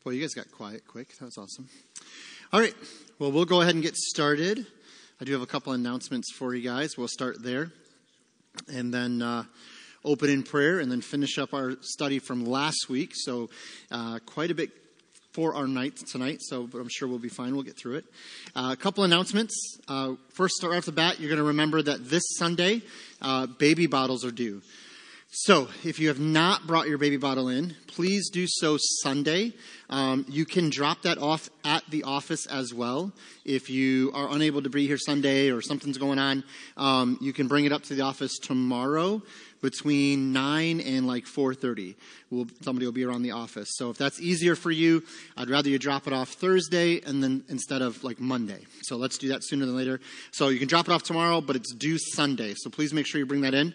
Boy, you guys got quiet quick. That was awesome. All right. Well, we'll go ahead and get started. I do have a couple announcements for you guys. We'll start there and then open in prayer and then finish up our study from last week. So quite a bit for our night tonight, but I'm sure we'll be fine. We'll get through it. A couple announcements. First, start right off the bat, you're going to remember that this Sunday, baby bottles are due. So if you have not brought your baby bottle in, please do so Sunday. You can drop that off at the office as well. If you are unable to be here Sunday or something's going on, you can bring it up to the office tomorrow between 9 and like 4:30. Somebody will be around the office. So if that's easier for you, I'd rather you drop it off Thursday and then instead of like Monday. So let's do that sooner than later. So you can drop it off tomorrow, but it's due Sunday. So please make sure you bring that in.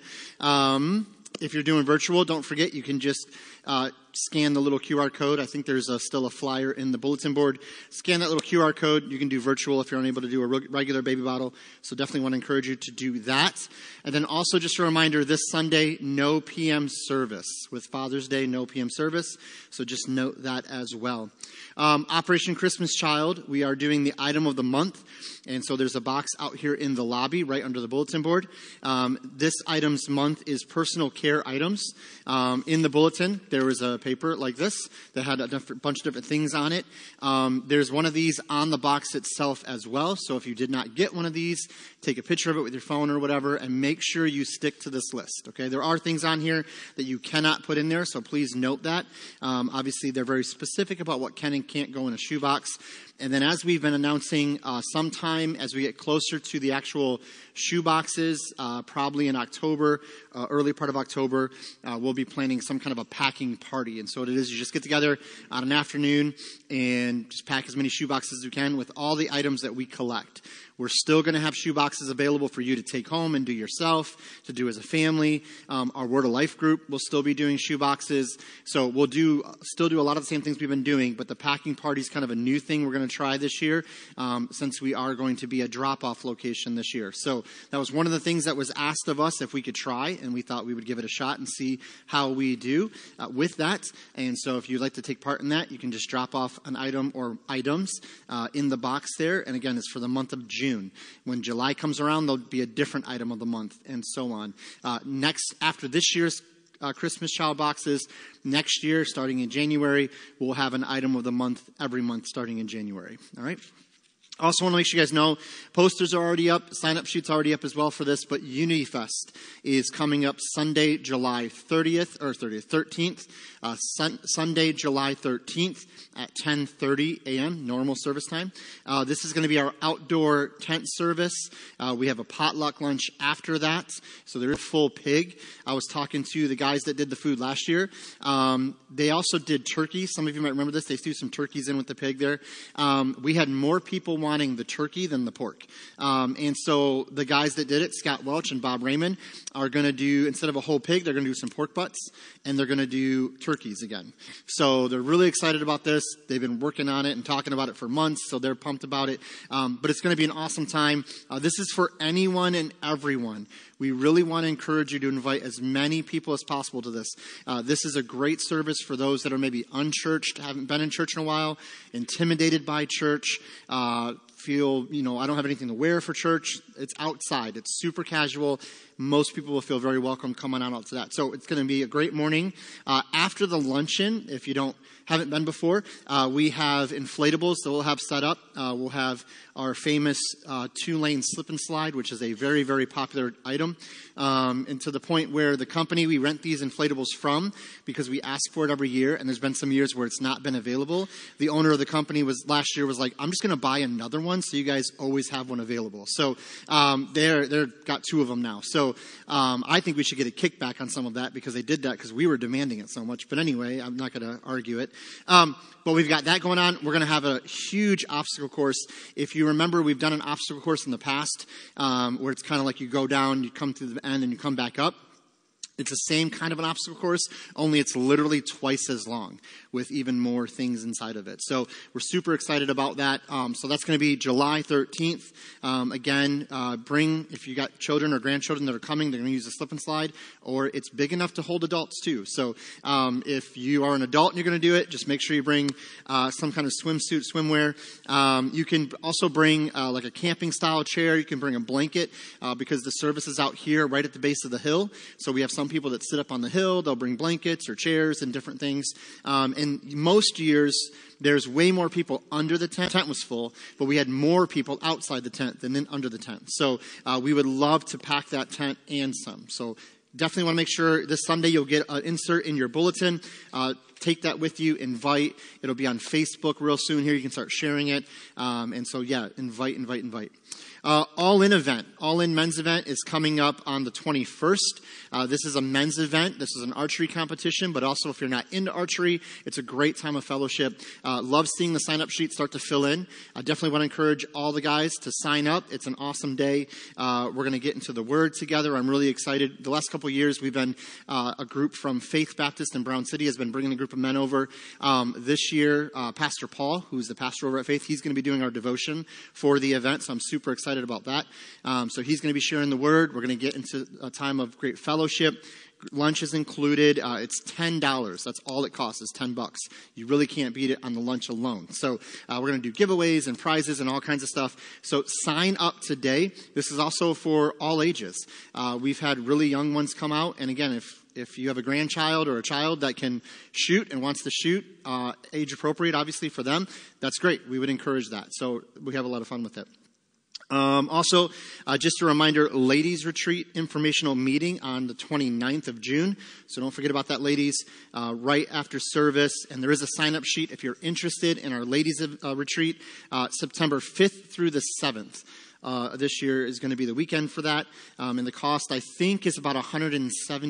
If you're doing virtual, don't forget you can just scan the little QR code. I think there's still a flyer in the bulletin board. Scan that little QR code. You can do virtual if you're unable to do a regular baby bottle. So definitely want to encourage you to do that. And then also just a reminder, this Sunday, no PM service. With Father's Day, no PM service. So just note that as well. Operation Christmas Child, we are doing the item of the month. And so there's a box out here in the lobby right under the bulletin board. This item's month is personal care items. In the bulletin, there was a paper like this that had a bunch of different things on it. There's one of these on the box itself as well. So if you did not get one of these, take a picture of it with your phone or whatever and make sure you stick to this list. Okay, there are things on here that you cannot put in there, so please note that. Obviously, they're very specific about what can and can't go in a shoebox. And then as we've been announcing, sometime as we get closer to the actual shoe boxes, probably in October, early part of October, we'll be planning some kind of a packing party. And so what it is, you just get together on an afternoon and just pack as many shoe boxes as you can with all the items that we collect. We're still going to have shoe boxes available for you to take home and do yourself, to do as a family. Our Word of Life group will still be doing shoe boxes. So we'll still do a lot of the same things we've been doing, but the packing party is kind of a new thing we're going to try this year, since we are going to be a drop-off location this year. So that was one of the things that was asked of us if we could try, and we thought we would give it a shot and see how we do with that. And so if you'd like to take part in that, you can just drop off an item or items in the box there. And again, it's for the month of June. When July comes around, there'll be a different item of the month, and so on. After this year's Christmas Child boxes, next year, starting in January, we'll have an item of the month every month starting in January. All right? Also want to make sure you guys know, posters are already up, sign-up sheets are already up as well for this, but Unity Fest is coming up Sunday, July 13th, Sunday, July 13th at 10:30 a.m., normal service time. This is going to be our outdoor tent service. We have a potluck lunch after that, so there is full pig. I was talking to the guys that did the food last year. They also did turkey. Some of you might remember this. They threw some turkeys in with the pig there. We had more people wanting the turkey than the pork. And so the guys that did it, Scott Welch and Bob Raymond, are going to do, instead of a whole pig, they're going to do some pork butts, and they're going to do turkeys again. So they're really excited about this. They've been working on it and talking about it for months, so they're pumped about it. But it's going to be an awesome time. This is for anyone and everyone. We really want to encourage you to invite as many people as possible to this. This is a great service for those that are maybe unchurched, haven't been in church in a while, intimidated by church, feel, I don't have anything to wear for church. It's outside. It's super casual. Most people will feel very welcome coming out to that. So it's going to be a great morning. After the luncheon, if you haven't been before, we have inflatables that we'll have set up. We'll have our famous 2-lane slip and slide, which is a very, very popular item. And to the point where the company we rent these inflatables from, because we ask for it every year, and there's been some years where it's not been available. The owner of the company last year was like, I'm just going to buy another one so you guys always have one available. So they're got 2 of them now. So I think we should get a kickback on some of that because they did that because we were demanding it so much. But anyway, I'm not going to argue it. But we've got that going on. We're going to have a huge obstacle course. If you remember, we've done an obstacle course in the past where it's kind of like you go down, you come through the end, and you come back up. It's the same kind of an obstacle course, only it's literally twice as long with even more things inside of it. So we're super excited about that. So that's going to be July 13th. Again, bring, if you got children or grandchildren that are coming, they're going to use a slip and slide, or it's big enough to hold adults too. So if you are an adult and you're going to do it, just make sure you bring some kind of swimsuit, swimwear. You can also bring like a camping style chair. You can bring a blanket because the service is out here right at the base of the hill. So we have some people that sit up on the hill. They'll bring blankets or chairs and different things. And most years, there's way more people under the tent. The tent was full, but we had more people outside the tent than under the tent. So we would love to pack that tent and some. So definitely want to make sure this Sunday you'll get an insert in your bulletin. Take that with you. Invite. It'll be on Facebook real soon here. You can start sharing it. And so, yeah, invite. All-in event. All-in men's event is coming up on the 21st. This is a men's event. This is an archery competition, but also if you're not into archery, it's a great time of fellowship. Love seeing the sign-up sheet start to fill in. I definitely want to encourage all the guys to sign up. It's an awesome day. We're going to get into the Word together. I'm really excited. The last couple of years, we've been a group from Faith Baptist in Brown City has been bringing a group of men over. This year, Pastor Paul, who's the pastor over at Faith, he's going to be doing our devotion for the event, so I'm super excited about that. So he's going to be sharing the Word. We're going to get into a time of great fellowship. Lunch is included. It's $10. That's all it costs is $10. You really can't beat it on the lunch alone. So we're going to do giveaways and prizes and all kinds of stuff. So sign up today. This is also for all ages. We've had really young ones come out. And again, if you have a grandchild or a child that can shoot and wants to shoot, age appropriate, obviously, for them, that's great. We would encourage that. So we have a lot of fun with it. Also, just a reminder, ladies retreat informational meeting on the 29th of June. So don't forget about that, ladies, right after service. And there is a sign-up sheet if you're interested in our ladies retreat, September 5th through the 7th. This year is going to be the weekend for that. And the cost, I think, is about $173,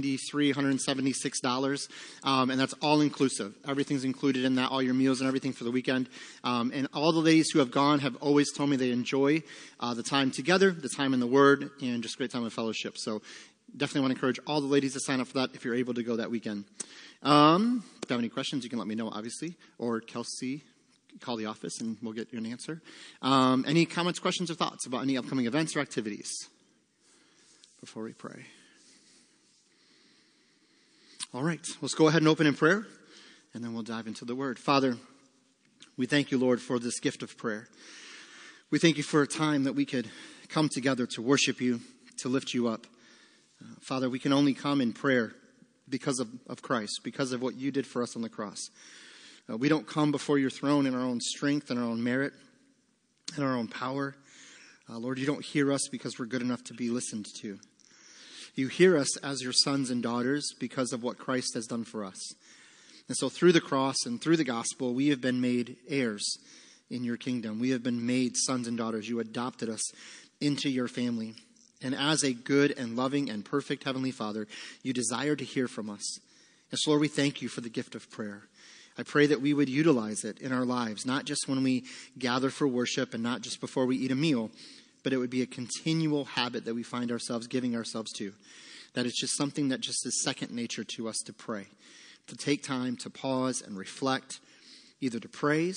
$176. And that's all inclusive. Everything's included in that, all your meals and everything for the weekend. And all the ladies who have gone have always told me they enjoy the time together, the time in the Word, and just great time of fellowship. So definitely want to encourage all the ladies to sign up for that if you're able to go that weekend. If you have any questions, you can let me know, obviously, or Kelsey. Call the office and we'll get you an answer. Any comments, questions, or thoughts about any upcoming events or activities before we pray? All right, let's go ahead and open in prayer, and then we'll dive into the Word. Father, we thank you, Lord, for this gift of prayer. We thank you for a time that we could come together to worship you, to lift you up. Father, we can only come in prayer because of Christ, because of what you did for us on the cross. We don't come before your throne in our own strength and our own merit and our own power. Lord, you don't hear us because we're good enough to be listened to. You hear us as your sons and daughters because of what Christ has done for us. And so through the cross and through the gospel, we have been made heirs in your kingdom. We have been made sons and daughters. You adopted us into your family. And as a good and loving and perfect Heavenly Father, you desire to hear from us. And so, Lord, we thank you for the gift of prayer. I pray that we would utilize it in our lives, not just when we gather for worship and not just before we eat a meal, but it would be a continual habit that we find ourselves giving ourselves to. That it's just something that just is second nature to us to pray, to take time to pause and reflect, either to praise,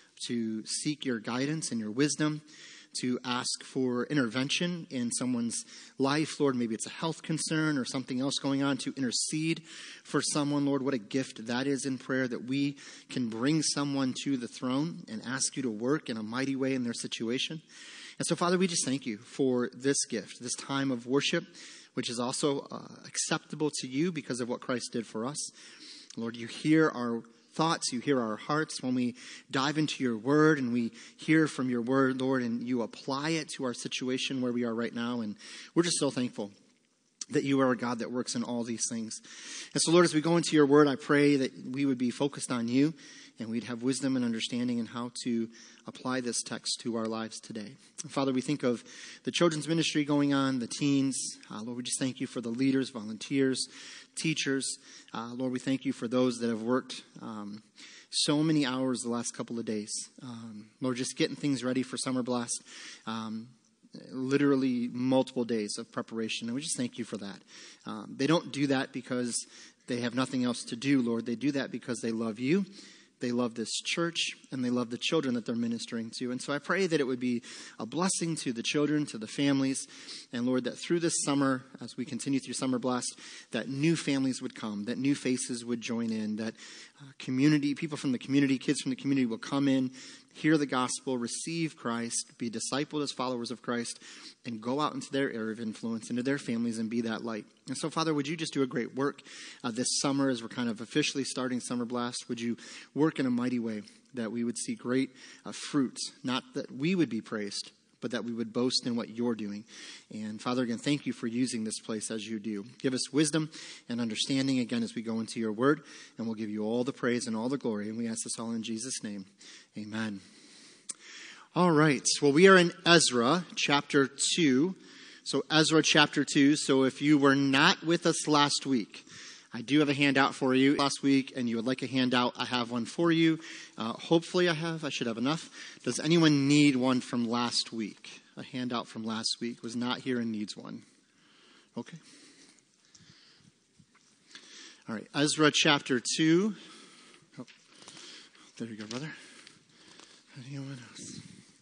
to seek your guidance and your wisdom, to ask for intervention in someone's life. Lord, maybe it's a health concern or something else going on, to intercede for someone. Lord, what a gift that is in prayer, that we can bring someone to the throne and ask you to work in a mighty way in their situation. And so, Father, we just thank you for this gift, this time of worship, which is also acceptable to you because of what Christ did for us. Lord, you hear our thoughts, you hear our hearts when we dive into your word and we hear from your word, Lord, and you apply it to our situation where we are right now. And we're just so thankful that you are a God that works in all these things. And so, Lord, as we go into your word, I pray that we would be focused on you and we'd have wisdom and understanding in how to apply this text to our lives today. And Father, we think of the children's ministry going on, the teens. Lord, we just thank you for the leaders, volunteers, teachers. Lord, we thank you for those that have worked so many hours the last couple of days. Lord, just getting things ready for Summer Blast. literally multiple days of preparation, and we just thank you for that. They don't do that because they have nothing else to do, Lord. They do that because they love you, they love this church, and they love the children that they're ministering to. And so I pray that it would be a blessing to the children, to the families, and Lord, that through this summer, as we continue through Summer Blast, that new families would come, that new faces would join in, that community, people from the community, kids from the community will come in, hear the gospel, receive Christ, be discipled as followers of Christ, and go out into their area of influence, into their families, and be that light. And so, Father, would you just do a great work this summer as we're kind of officially starting Summer Blast? Would you work in a mighty way that we would see great fruit, not that we would be praised, but that we would boast in what you're doing. And Father, again, thank you for using this place as you do. Give us wisdom and understanding again as we go into your word, and we'll give you all the praise and all the glory. And we ask this all in Jesus' name. Amen. All right. Well, we are in Ezra chapter 2. So Ezra chapter 2. So if you were not with us last week, I do have a handout for you last week, and you would like a handout, I have one for you. Hopefully I should have enough. Does anyone need one from last week? A handout from last week was not here and needs one. Okay. All right, Ezra chapter 2. Oh, there you go, brother. Anyone else?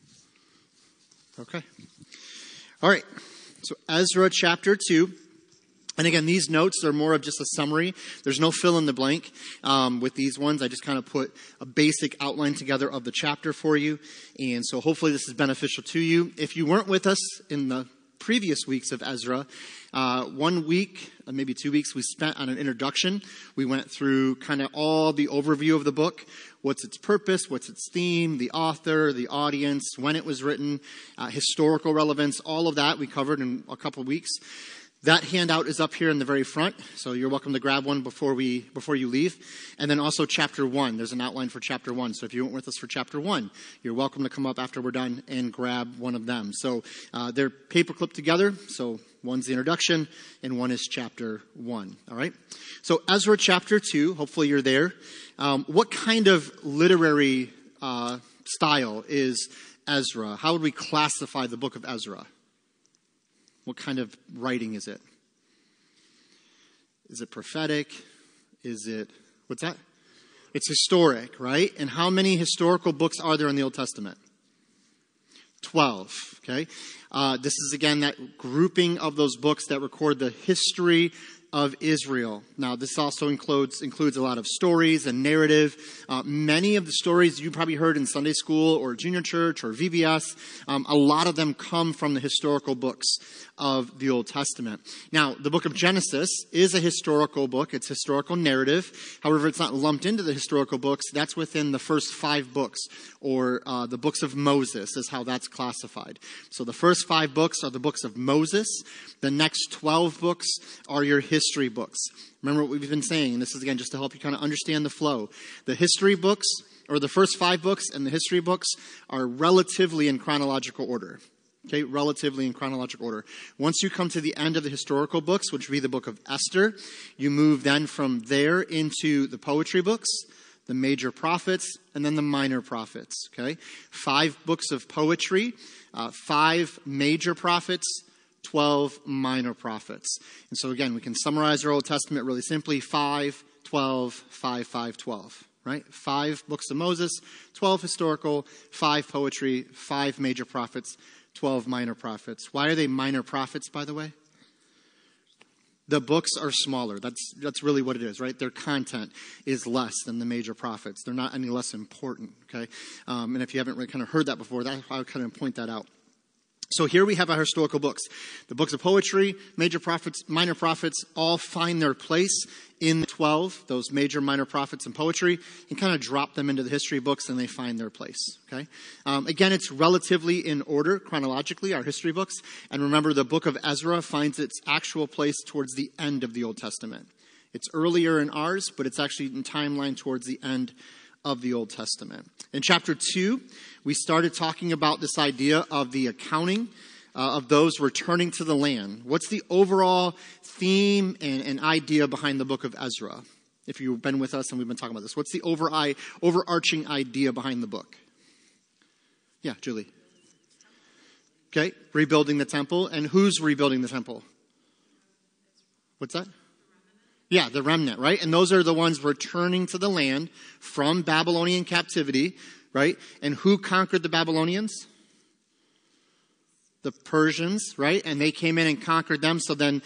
Okay. All right, so Ezra chapter 2. And again, these notes are more of just a summary. There's no fill in the blank with these ones. I just kind of put a basic outline together of the chapter for you. And so hopefully this is beneficial to you. If you weren't with us in the previous weeks of Ezra, 1 week, maybe 2 weeks, we spent on an introduction. We went through kind of all the overview of the book. What's its purpose? What's its theme? The author, the audience, when it was written, historical relevance, all of that we covered in a couple of weeks. That handout is up here in the very front, so you're welcome to grab one before you leave. And then also chapter 1. There's an outline for chapter 1. So if you weren't with us for chapter 1, you're welcome to come up after we're done and grab one of them. So they're paper clipped together. So one's the introduction and one is chapter 1. All right. So Ezra chapter 2. Hopefully you're there. What kind of literary style is Ezra? How would we classify the book of Ezra? What kind of writing is it? Is it prophetic? Is it, what's that? It's historic, right? And how many historical books are there in the Old Testament? 12, okay? This is, again, that grouping of those books that record the history of Israel. Now, this also includes a lot of stories and narrative. Many of the stories you probably heard in Sunday school or junior church or VBS, a lot of them come from the historical books of the Old Testament. Now, the book of Genesis is a historical book. It's historical narrative. However, it's not lumped into the historical books. That's within the first 5 books, or the books of Moses is how that's classified. So the first 5 books are the books of Moses. The next 12 books are your history books. Remember what we've been saying, and this is again just to help you kind of understand the flow. The history books, or the first 5 books and the history books, are relatively in chronological order. Okay, relatively in chronological order. Once you come to the end of the historical books, which would be the book of Esther, you move then from there into the poetry books, the major prophets, and then the minor prophets. Okay, 5 books of poetry, 5 major prophets, 12 minor prophets. And so again, we can summarize our Old Testament really simply: 5, 12, 5, 5, 12. Right? 5 books of Moses, 12 historical, 5 poetry, 5 major prophets, 12 minor prophets. Why are they minor prophets, by the way? The books are smaller. That's really what it is, right? Their content is less than the major prophets. They're not any less important, okay? And if you haven't really kind of heard that before, I would kind of point that out. So here we have our historical books. The books of poetry, major prophets, minor prophets, all find their place in the 12, those major, minor prophets and poetry, and kind of drop them into the history books and they find their place. Okay. Again, it's relatively in order chronologically, our history books. And remember, the book of Ezra finds its actual place towards the end of the Old Testament. It's earlier in ours, but it's actually in timeline towards the end of the Old Testament. In chapter 2, we started talking about this idea of the accounting of those returning to the land. What's the overall theme and idea behind the book of Ezra? If you've been with us and we've been talking about this, what's the overarching idea behind the book? Yeah, Julie. Okay, rebuilding the temple. And who's rebuilding the temple? What's that? Yeah, the remnant, right? And those are the ones returning to the land from Babylonian captivity, right? And who conquered the Babylonians? The Persians, right? And they came in and conquered them. So then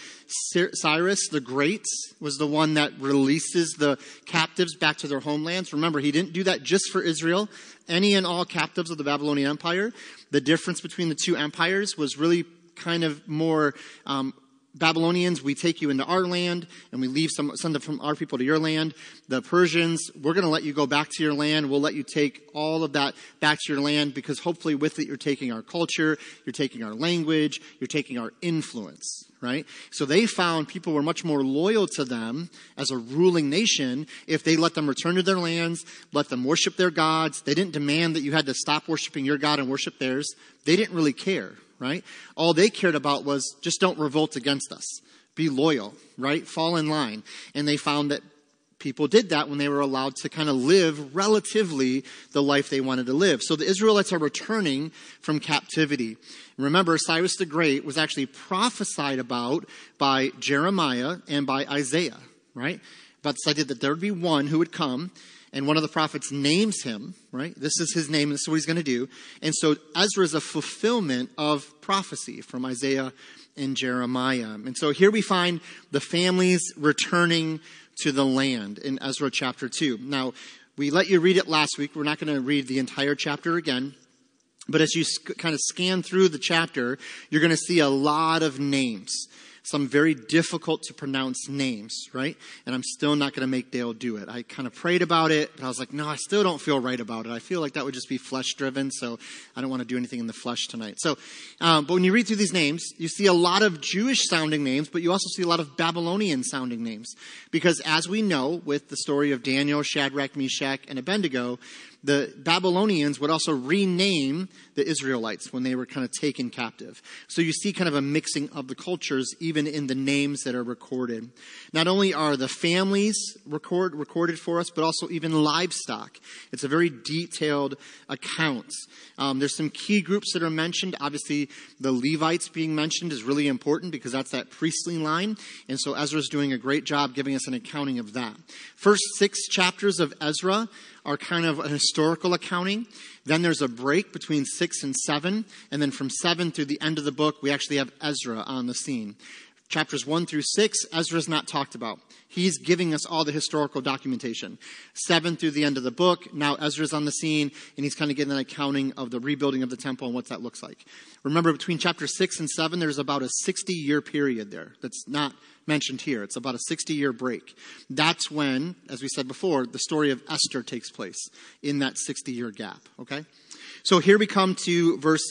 Cyrus the Great was the one that releases the captives back to their homelands. Remember, he didn't do that just for Israel. Any and all captives of the Babylonian Empire. The difference between the two empires was really kind of more Babylonians, we take you into our land, and we leave some from our people to your land. The Persians, we're going to let you go back to your land. We'll let you take all of that back to your land, because hopefully with it you're taking our culture, you're taking our language, you're taking our influence, right? So they found people were much more loyal to them as a ruling nation if they let them return to their lands, let them worship their gods. They didn't demand that you had to stop worshiping your God and worship theirs. They didn't really care. Right? All they cared about was just don't revolt against us. Be loyal, right? Fall in line. And they found that people did that when they were allowed to kind of live relatively the life they wanted to live. So the Israelites are returning from captivity. Remember, Cyrus the Great was actually prophesied about by Jeremiah and by Isaiah, right? About this idea that there would be one who would come, and one of the prophets names him, right? This is his name, this is what he's going to do. And so Ezra is a fulfillment of prophecy from Isaiah and Jeremiah. And so here we find the families returning to the land in Ezra chapter 2. Now, we let you read it last week. We're not going to read the entire chapter again. But as you kind of scan through the chapter, you're going to see a lot of names. Some very difficult to pronounce names, right? And I'm still not going to make Dale do it. I kind of prayed about it, but I was like, no, I still don't feel right about it. I feel like that would just be flesh-driven, so I don't want to do anything in the flesh tonight. So, but when you read through these names, you see a lot of Jewish-sounding names, but you also see a lot of Babylonian-sounding names. Because as we know, with the story of Daniel, Shadrach, Meshach, and Abednego, the Babylonians would also rename the Israelites when they were kind of taken captive. So you see kind of a mixing of the cultures even in the names that are recorded. Not only are the families recorded for us, but also even livestock. It's a very detailed account. There's some key groups that are mentioned. Obviously, the Levites being mentioned is really important because that's that priestly line. And so Ezra's doing a great job giving us an accounting of that. First 6 chapters of Ezra are kind of a historical accounting. Then there's a break between 6 and 7. And then from 7 through the end of the book, we actually have Ezra on the scene. Chapters 1 through 6, Ezra's not talked about. He's giving us all the historical documentation. 7 through the end of the book, now Ezra's on the scene, and he's kind of getting an accounting of the rebuilding of the temple and what that looks like. Remember, between chapter 6 and 7, there's about a 60-year period there that's not mentioned here. It's about a 60-year break. That's when, as we said before, the story of Esther takes place in that 60-year gap, okay? So here we come to verse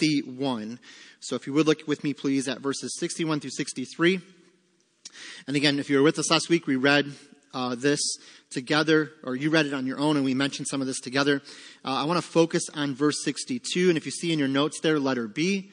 61. So if you would look with me, please, at verses 61 through 63. And again, if you were with us last week, we read this together, or you read it on your own, and we mentioned some of this together. I want to focus on verse 62. And if you see in your notes there, letter B,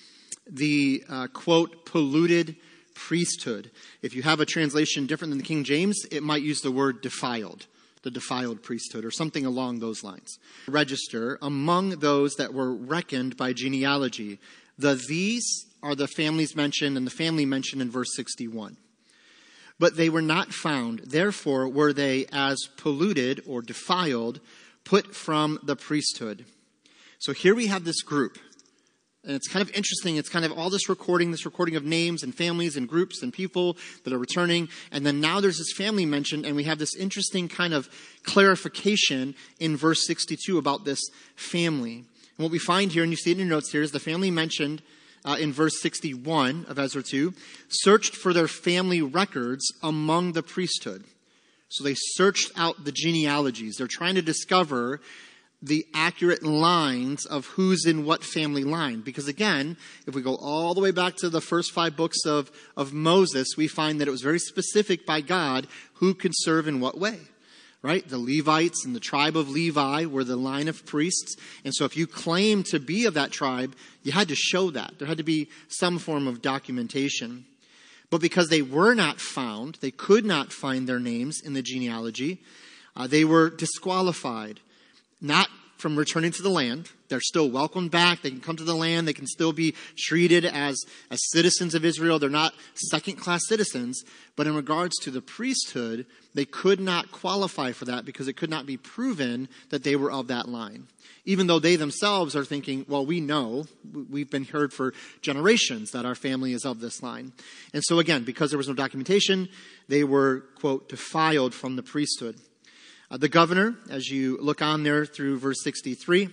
the quote, polluted priesthood. If you have a translation different than the King James, it might use the word defiled, the defiled priesthood, or something along those lines. Register among those that were reckoned by genealogy. These are the families mentioned and the family mentioned in verse 61. But they were not found. Therefore were they as polluted or defiled, put from the priesthood. So here we have this group. And it's kind of interesting. It's kind of all this recording of names and families and groups and people that are returning. And then now there's this family mentioned, and we have this interesting kind of clarification in verse 62 about this family. And what we find here, and you see it in your notes here, is the family mentioned in verse 61 of Ezra 2, searched for their family records among the priesthood. So they searched out the genealogies. They're trying to discover the accurate lines of who's in what family line. Because again, if we go all the way back to the first 5 books of Moses, we find that it was very specific by God who could serve in what way. Right? The Levites and the tribe of Levi were the line of priests. And so if you claim to be of that tribe, you had to show that. There had to be some form of documentation. But because they were not found, they could not find their names in the genealogy, they were disqualified. Not from returning to the land. They're still welcomed back. They can come to the land. They can still be treated as citizens of Israel. They're not second-class citizens. But in regards to the priesthood, they could not qualify for that because it could not be proven that they were of that line. Even though they themselves are thinking, well, we know, we've been heard for generations that our family is of this line. And so again, because there was no documentation, they were, quote, defiled from the priesthood. The governor, as you look on there through verse 63,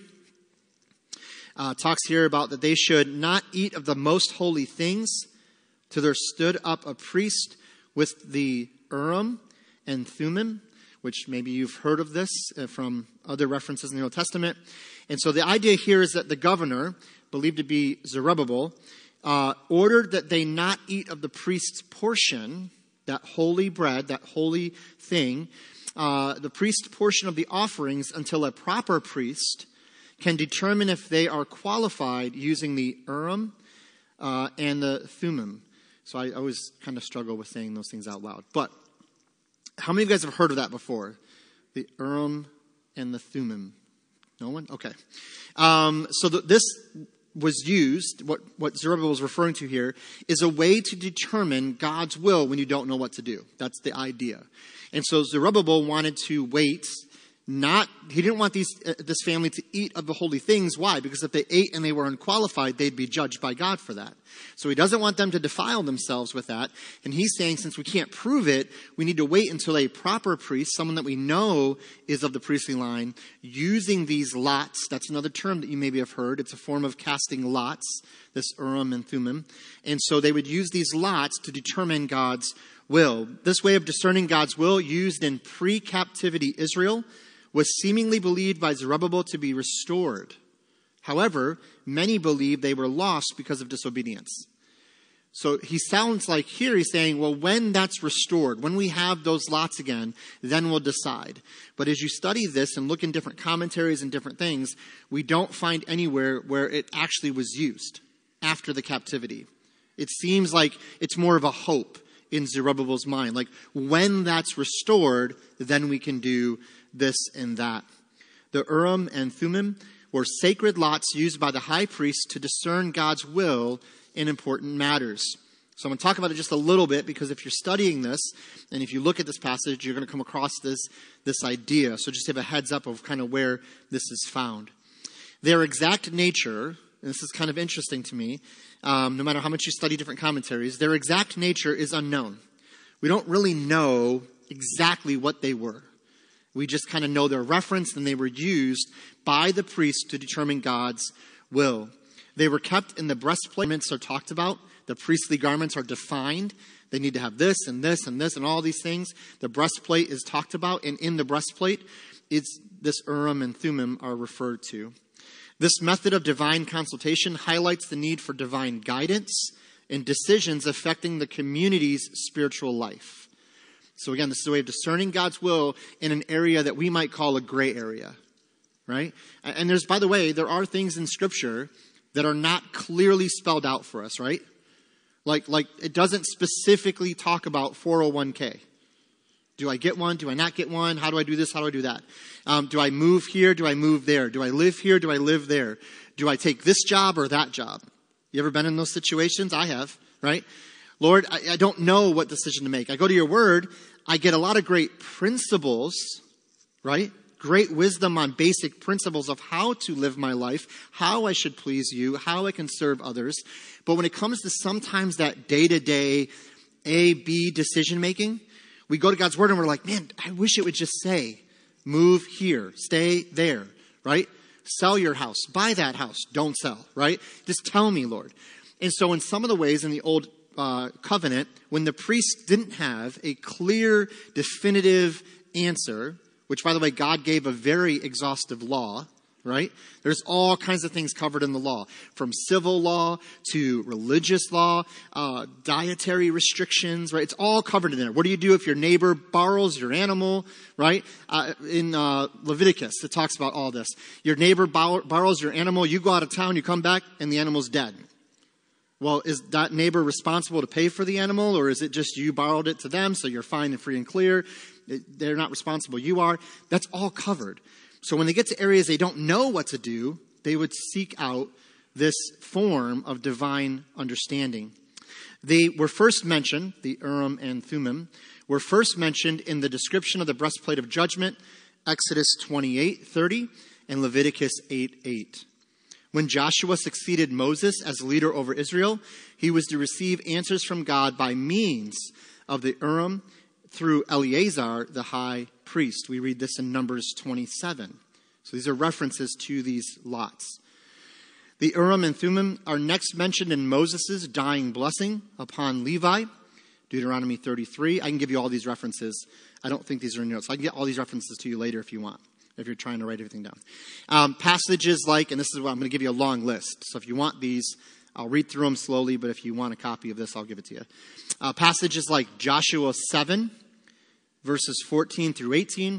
talks here about that they should not eat of the most holy things till there stood up a priest with the Urim and Thummim, which maybe you've heard of this from other references in the Old Testament. And so the idea here is that the governor, believed to be Zerubbabel, ordered that they not eat of the priest's portion, that holy bread, that holy thing, the priest's portion of the offerings, until a proper priest can determine if they are qualified using the Urim and the Thummim. So I always kind of struggle with saying those things out loud. But how many of you guys have heard of that before? The Urim and the Thummim. No one? Okay. So this was used, what Zerubbabel was referring to here, is a way to determine God's will when you don't know what to do. That's the idea. And so Zerubbabel wanted to wait. He didn't want this family to eat of the holy things. Why? Because if they ate and they were unqualified, they'd be judged by God for that. So he doesn't want them to defile themselves with that. And he's saying, since we can't prove it, we need to wait until a proper priest, someone that we know is of the priestly line, using these lots. That's another term that you maybe have heard. It's a form of casting lots, this Urim and Thummim. And so they would use these lots to determine God's will. This way of discerning God's will, used in pre-captivity Israel, was seemingly believed by Zerubbabel to be restored. However, many believe they were lost because of disobedience. So he sounds like here he's saying, well, when that's restored, when we have those lots again, then we'll decide. But as you study this and look in different commentaries and different things, we don't find anywhere where it actually was used after the captivity. It seems like it's more of a hope in Zerubbabel's mind. Like, when that's restored, then we can do this and that. The Urim and Thummim were sacred lots used by the high priest to discern God's will in important matters. So I'm going to talk about it just a little bit, because if you're studying this, and if you look at this passage, you're going to come across this idea. So just have a heads up of kind of where this is found. Their exact nature, and this is kind of interesting to me, no matter how much you study different commentaries, their exact nature is unknown. We don't really know exactly what they were. We just kind of know their reference, and they were used by the priest to determine God's will. They were kept in the breastplate. Garments are talked about. The priestly garments are defined. They need to have this and this and this and all these things. The breastplate is talked about, and in the breastplate, this Urim and Thummim are referred to. This method of divine consultation highlights the need for divine guidance in decisions affecting the community's spiritual life. So again, this is a way of discerning God's will in an area that we might call a gray area, right? And by the way, there are things in Scripture that are not clearly spelled out for us, right? Like it doesn't specifically talk about 401k. Do I get one? Do I not get one? How do I do this? How do I do that? Do I move here? Do I move there? Do I live here? Do I live there? Do I take this job or that job? You ever been in those situations? I have, right? Lord, I don't know what decision to make. I go to your word. I get a lot of great principles, right? Great wisdom on basic principles of how to live my life, how I should please you, how I can serve others. But when it comes to sometimes that day-to-day A, B decision making, we go to God's word and we're like, man, I wish it would just say, move here, stay there, right? Sell your house, buy that house, don't sell, right? Just tell me, Lord. And so in some of the ways in the old covenant, when the priest didn't have a clear, definitive answer, which, by the way, God gave a very exhaustive law, right? There's all kinds of things covered in the law, from civil law to religious law, dietary restrictions, right? It's all covered in there. What do you do if your neighbor borrows your animal, right? In Leviticus, it talks about all this. Your neighbor borrows your animal, you go out of town, you come back, and the animal's dead. Well, is that neighbor responsible to pay for the animal, or is it just you borrowed it to them, so you're fine and free and clear? They're not responsible. You are. That's all covered. So when they get to areas they don't know what to do, they would seek out this form of divine understanding. They were first mentioned, the Urim and Thummim, were first mentioned in the description of the breastplate of judgment, Exodus 28:30 and Leviticus 8:8. When Joshua succeeded Moses as leader over Israel, he was to receive answers from God by means of the Urim through Eleazar, the high priest. We read this in Numbers 27. So these are references to these lots. The Urim and Thummim are next mentioned in Moses' dying blessing upon Levi, Deuteronomy 33. I can give you all these references. I don't think these are in your notes. I can get all these references to you later if you want, if you're trying to write everything down. Passages like, and this is what I'm going to give you a long list. So if you want these, I'll read through them slowly, but if you want a copy of this, I'll give it to you. Passages like Joshua 7, verses 14 through 18.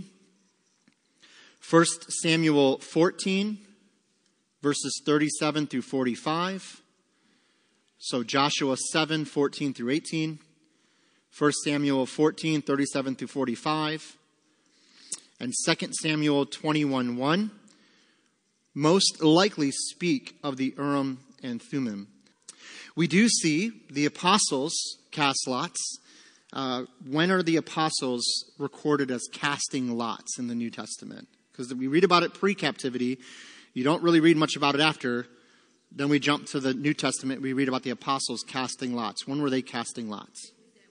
1 Samuel 14, verses 37 through 45. So Joshua 7, 14 through 18. 1 Samuel 14, 37 through 45. And 2 Samuel 21:1 most likely speak of the Urim and Thummim. We do see the apostles cast lots. When are the apostles recorded as casting lots in the New Testament? Because we read about it pre-captivity. You don't really read much about it after. Then we jump to the New Testament. We read about the apostles casting lots. When were they casting lots?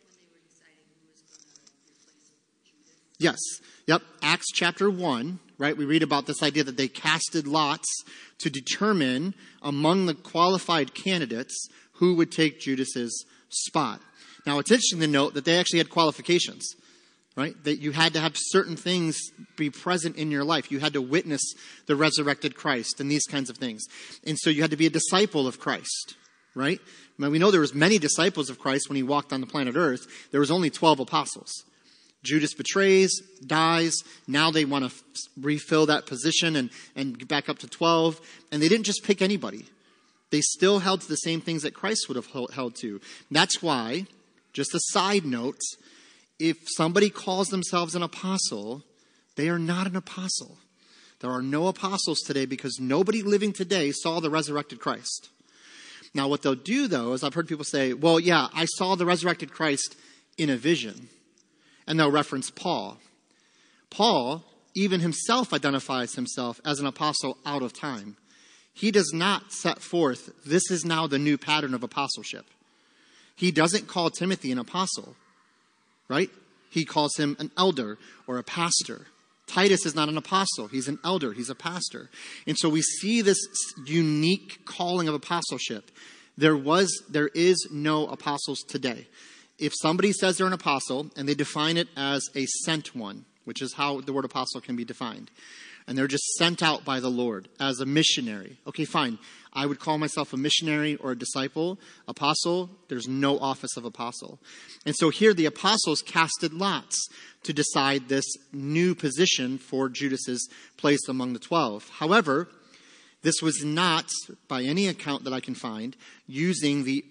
Yes. Yep. Acts chapter 1, right? We read about this idea that they casted lots to determine among the qualified candidates who would take Judas's spot. Now, it's interesting to note that they actually had qualifications, right? That you had to have certain things be present in your life. You had to witness the resurrected Christ and these kinds of things. And so you had to be a disciple of Christ, right? Now, we know there was many disciples of Christ when he walked on the planet Earth. There was only 12 apostles. Judas betrays, dies. Now they want to refill that position and get back up to 12. And they didn't just pick anybody. They still held to the same things that Christ would have held to. That's why, just a side note, if somebody calls themselves an apostle, they are not an apostle. There are no apostles today because nobody living today saw the resurrected Christ. Now, what they'll do, though, is I've heard people say, well, yeah, I saw the resurrected Christ in a vision. And they'll reference Paul. Paul, even himself, identifies himself as an apostle out of time. He does not set forth, this is now the new pattern of apostleship. He doesn't call Timothy an apostle, right? He calls him an elder or a pastor. Titus is not an apostle. He's an elder. He's a pastor. And so we see this unique calling of apostleship. There is no apostles today. If somebody says they're an apostle and they define it as a sent one, which is how the word apostle can be defined, and they're just sent out by the Lord as a missionary. Okay, fine. I would call myself a missionary or a disciple. Apostle, there's no office of apostle. And so here the apostles casted lots to decide this new position for Judas's place among the 12. However, this was not, by any account that I can find, using the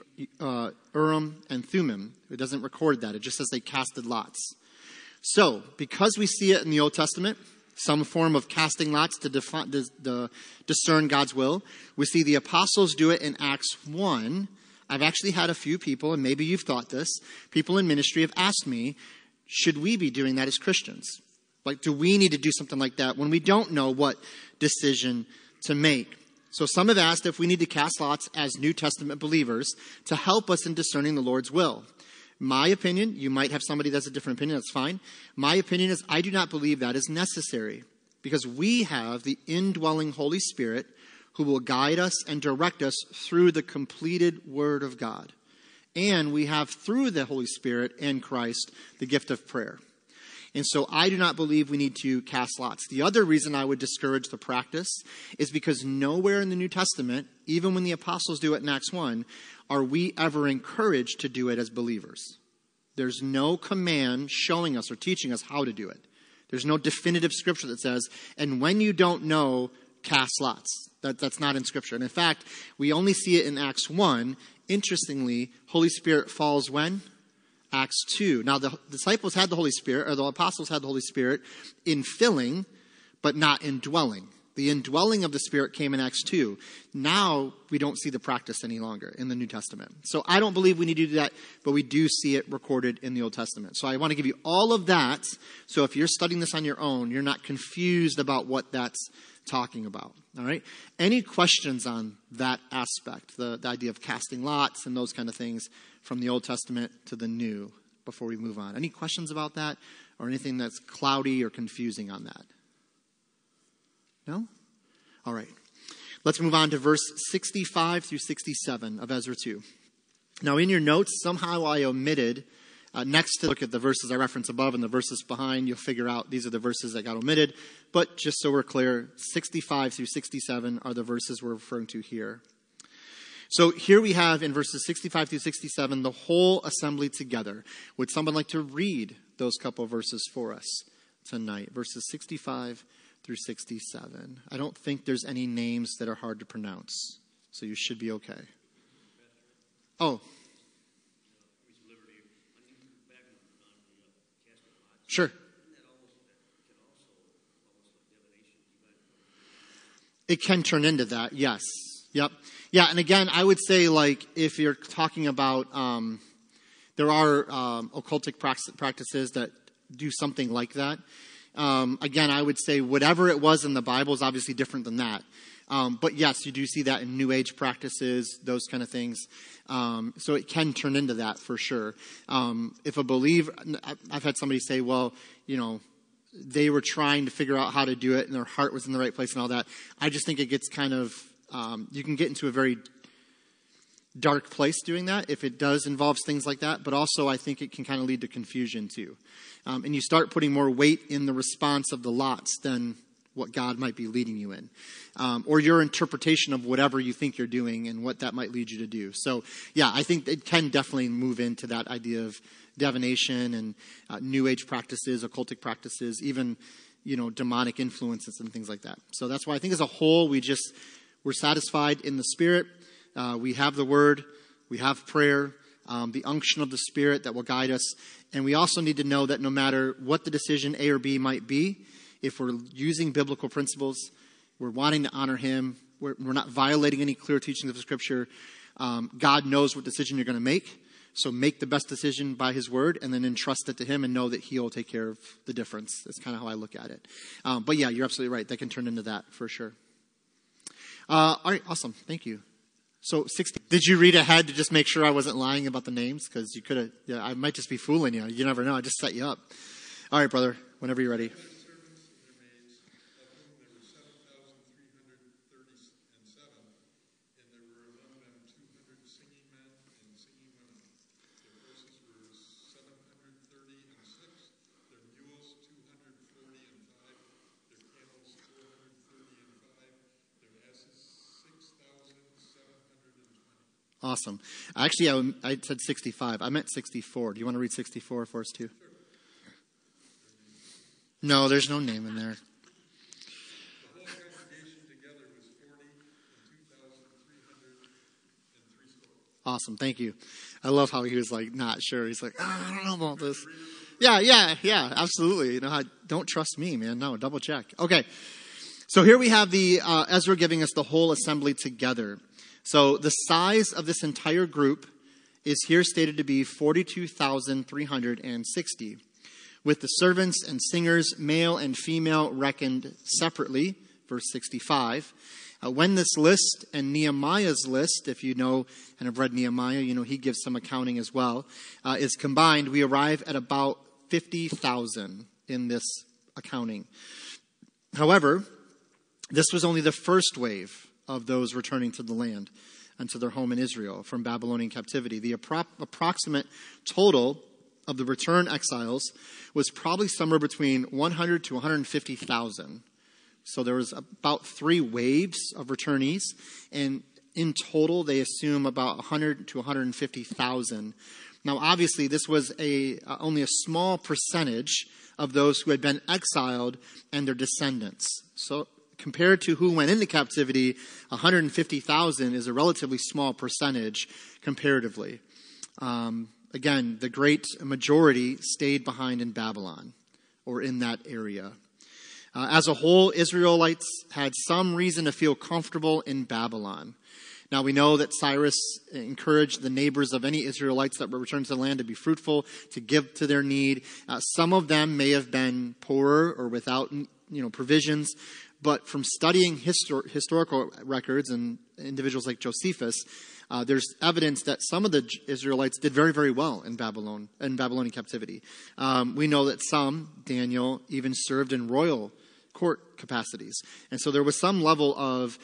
Urim and Thummim. It doesn't record that. It just says they casted lots. So, because we see it in the Old Testament, some form of casting lots to discern God's will, we see the apostles do it in Acts 1. I've actually had a few people, and maybe you've thought this, people in ministry have asked me, should we be doing that as Christians? Like, do we need to do something like that when we don't know what decision to make? So some have asked if we need to cast lots as New Testament believers to help us in discerning the Lord's will. My opinion, you might have somebody that's a different opinion, that's fine. My opinion is I do not believe that is necessary because we have the indwelling Holy Spirit who will guide us and direct us through the completed Word of God. And we have through the Holy Spirit and Christ the gift of prayer. And so I do not believe we need to cast lots. The other reason I would discourage the practice is because nowhere in the New Testament, even when the apostles do it in Acts 1, are we ever encouraged to do it as believers. There's no command showing us or teaching us how to do it. There's no definitive scripture that says, and when you don't know, cast lots. That's not in scripture. And in fact, we only see it in Acts 1. Interestingly, Holy Spirit falls when? Acts 2. Now, the disciples had the Holy Spirit, or the apostles had the Holy Spirit in filling, but not indwelling. The indwelling of the Spirit came in Acts 2. Now we don't see the practice any longer in the New Testament. So I don't believe we need to do that, but we do see it recorded in the Old Testament. So I want to give you all of that, so if you're studying this on your own, you're not confused about what that's talking about. All right? Any questions on that aspect, the idea of casting lots and those kind of things from the Old Testament to the New, before we move on? Any questions about that or anything that's cloudy or confusing on that? No? All right. Let's move on to verse 65 through 67 of Ezra 2. Now, in your notes, somehow I omitted, next to look at the verses I reference above and the verses behind, you'll figure out these are the verses that got omitted. But just so we're clear, 65 through 67 are the verses we're referring to here. So here we have in verses 65 through 67 the whole assembly together. Would someone like to read those couple verses for us tonight? Verses 65 through 67. I don't think there's any names that are hard to pronounce, so you should be okay. Oh. Sure. It can turn into that, yes. Yep. Yeah, and again, I would say, like, if you're talking about, there are occultic practices that do something like that. Again, I would say whatever it was in the Bible is obviously different than that. But yes, you do see that in New Age practices, those kind of things. So it can turn into that for sure. If a believer, I've had somebody say, well, you know, they were trying to figure out how to do it and their heart was in the right place and all that. I just think it gets kind of, you can get into a very dark place doing that if it does involve things like that. But also I think it can kind of lead to confusion too. And you start putting more weight in the response of the lots than what God might be leading you in. Or your interpretation of whatever you think you're doing and what that might lead you to do. So, yeah, I think it can definitely move into that idea of divination and New Age practices, occultic practices, even, you know, demonic influences and things like that. So that's why I think as a whole, we're satisfied in the Spirit. We have the Word. We have prayer. The unction of the Spirit that will guide us. And we also need to know that no matter what the decision A or B might be, if we're using biblical principles, we're wanting to honor Him, we're not violating any clear teachings of the Scripture, God knows what decision you're going to make. So make the best decision by His Word and then entrust it to Him and know that He'll take care of the difference. That's kind of how I look at it. But yeah, you're absolutely right. That can turn into that for sure. All right, awesome. Thank you. So 60. Did you read ahead to just make sure I wasn't lying about the names? Because you could have, yeah, I might just be fooling you. You never know. I just set you up. All right, brother, whenever you're ready. Awesome. Actually, I said 65. I meant 64. Do you want to read 64 for us too? No, there's no name in there. The whole congregation together was 40 and 2,303 Awesome. Thank you. I love how he was like not sure. He's like, I don't know about this. Yeah. Absolutely. You know, don't trust me, man. No, double check. Okay. So here we have the Ezra giving us the whole assembly together. So the size of this entire group is here stated to be 42,360, with the servants and singers, male and female, reckoned separately, verse 65. When this list and Nehemiah's list, if you know and have read Nehemiah, you know he gives some accounting as well, is combined, we arrive at about 50,000 in this accounting. However, this was only the first wave of those returning to the land and to their home in Israel from Babylonian captivity. The approximate total of the return exiles was probably somewhere between 100 to 150,000. So there was about 3 waves of returnees, and in total they assume about 100 to 150,000. Now obviously this was only a small percentage of those who had been exiled and their descendants. So compared to who went into captivity, 150,000 is a relatively small percentage comparatively. Again, the great majority stayed behind in Babylon or in that area. As a whole, Israelites had some reason to feel comfortable in Babylon. Now we know that Cyrus encouraged the neighbors of any Israelites that were returned to the land to be fruitful, to give to their need. Some of them may have been poorer or without, provisions. But from studying historical records and individuals like Josephus, there's evidence that some of the Israelites did very, very well in Babylonian captivity. We know that some, Daniel, even served in royal court capacities. And so there was some level of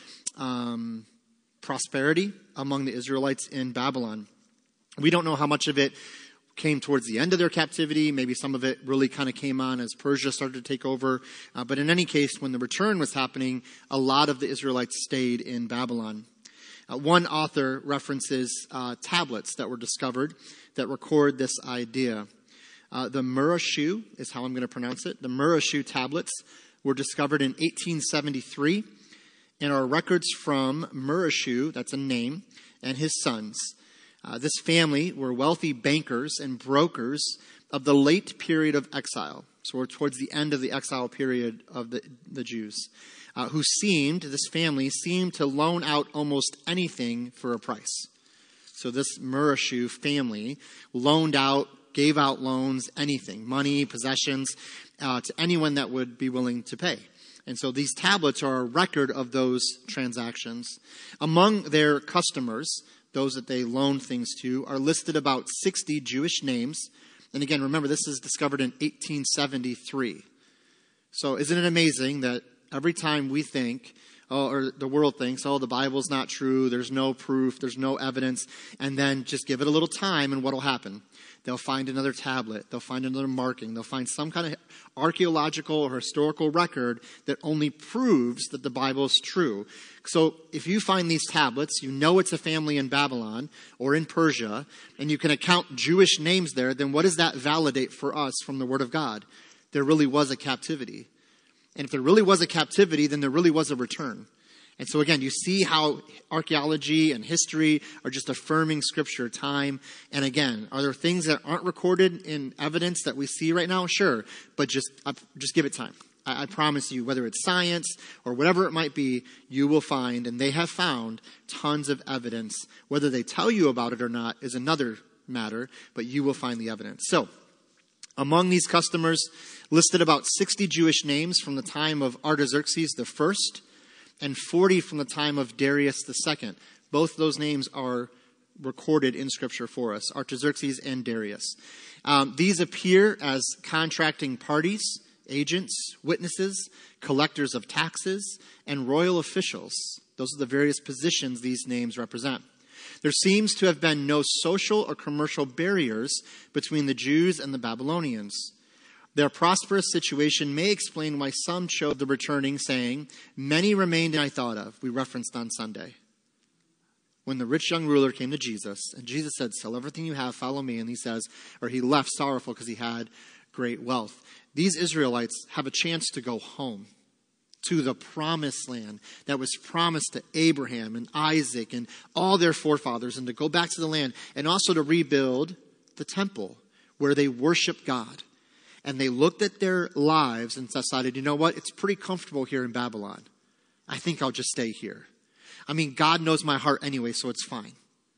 prosperity among the Israelites in Babylon. We don't know how much of it came towards the end of their captivity. Maybe some of it really kind of came on as Persia started to take over. But in any case, when the return was happening, a lot of the Israelites stayed in Babylon. One author references tablets that were discovered that record this idea. The Murashu is how I'm going to pronounce it. The Murashu tablets were discovered in 1873 and are records from Murashu, that's a name, and his sons. This family were wealthy bankers and brokers of the late period of exile. So we're towards the end of the exile period of the Jews, this family seemed to loan out almost anything for a price. So this Murashu family gave out loans, anything, money, possessions, to anyone that would be willing to pay. And so these tablets are a record of those transactions. Among their customers, those that they loaned things to, are listed about 60 Jewish names. And again, remember, this is discovered in 1873. So isn't it amazing that every time we think, or the world thinks, the Bible's not true, there's no proof, there's no evidence, and then just give it a little time and what'll happen? They'll find another tablet, they'll find another marking, they'll find some kind of archaeological or historical record that only proves that the Bible is true. So if you find these tablets, you know it's a family in Babylon or in Persia, and you can account Jewish names there, then what does that validate for us from the Word of God? There really was a captivity. And if there really was a captivity, then there really was a return. And so again, you see how archaeology and history are just affirming Scripture time and again. Are there things that aren't recorded in evidence that we see right now? Sure. But just give it time. I promise you, whether it's science or whatever it might be, you will find, and they have found, tons of evidence. Whether they tell you about it or not is another matter, but you will find the evidence. So, among these customers, listed about 60 Jewish names from the time of Artaxerxes I and 40 from the time of Darius II. Both those names are recorded in Scripture for us, Artaxerxes and Darius. These appear as contracting parties, agents, witnesses, collectors of taxes, and royal officials. Those are the various positions these names represent. There seems to have been no social or commercial barriers between the Jews and the Babylonians. Their prosperous situation may explain why some chose the returning, saying, "Many remained and I thought of." We referenced on Sunday. When the rich young ruler came to Jesus, and Jesus said, "Sell everything you have, follow me." And he left sorrowful because he had great wealth. These Israelites have a chance to go home to the promised land that was promised to Abraham and Isaac and all their forefathers, and to go back to the land and also to rebuild the temple where they worship God. And they looked at their lives and decided, you know what? It's pretty comfortable here in Babylon. I think I'll just stay here. I mean, God knows my heart anyway, so it's fine.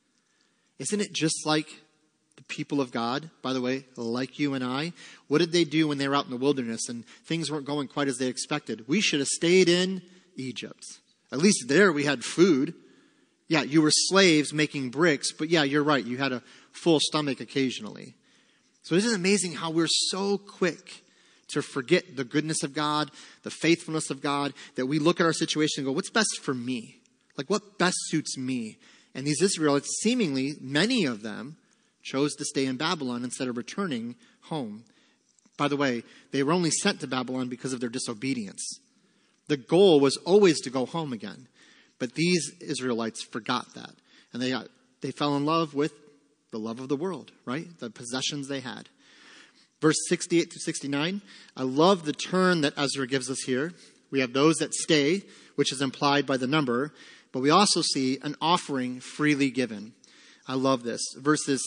Isn't it just like the people of God, by the way, like you and I? What did they do when they were out in the wilderness and things weren't going quite as they expected? We should have stayed in Egypt. At least there we had food. Yeah, you were slaves making bricks, but yeah, you're right. You had a full stomach occasionally. So isn't it amazing how we're so quick to forget the goodness of God, the faithfulness of God, that we look at our situation and go, what's best for me? Like, what best suits me? And these Israelites, seemingly, many of them, chose to stay in Babylon instead of returning home. By the way, they were only sent to Babylon because of their disobedience. The goal was always to go home again. But these Israelites forgot that. And they fell in love with the love of the world, right? The possessions they had. Verse 68 to 69, I love the turn that Ezra gives us here. We have those that stay, which is implied by the number, but we also see an offering freely given. I love this. Verses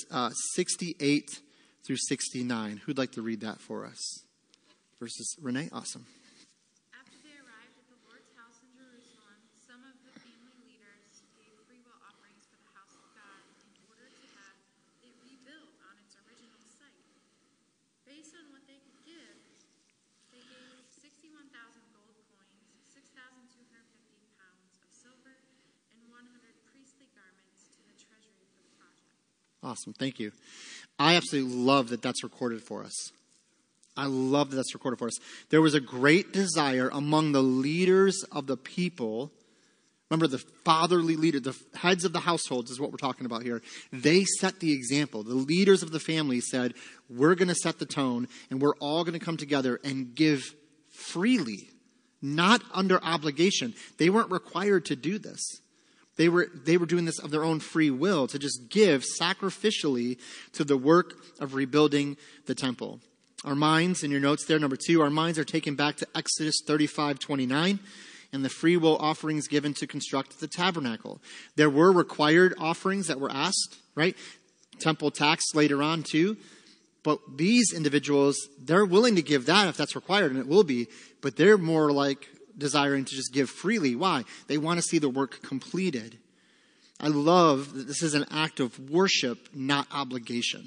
68 through 69. Who'd like to read that for us? Renee? Awesome. Awesome. Thank you. I absolutely love that that's recorded for us. I love that that's recorded for us. There was a great desire among the leaders of the people. Remember, the fatherly leader, the heads of the households is what we're talking about here. They set the example. The leaders of the family said, we're going to set the tone, and we're all going to come together and give freely, not under obligation. They weren't required to do this. They were doing this of their own free will, to just give sacrificially to the work of rebuilding the temple. Our minds, in your notes there, number 2, our minds are taken back to Exodus 35:29 and the free will offerings given to construct the tabernacle. There were required offerings that were asked, right? Temple tax later on too. But these individuals, they're willing to give that if that's required, and it will be, but they're more like desiring to just give freely. Why? They want to see the work completed. I love that this is an act of worship, not obligation.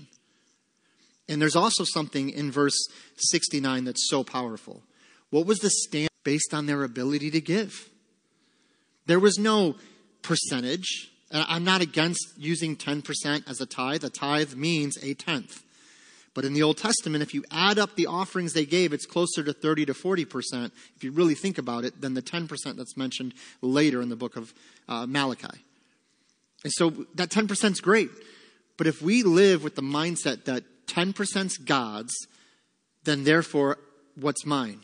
And there's also something in verse 69 that's so powerful. What was the stand based on their ability to give? There was no percentage. I'm not against using 10% as a tithe. A tithe means a tenth. But in the Old Testament, if you add up the offerings they gave, it's closer to 30 to 40%, if you really think about it, than the 10% that's mentioned later in the book of Malachi. And so that 10% is great. But if we live with the mindset that 10%'s God's, then therefore, what's mine?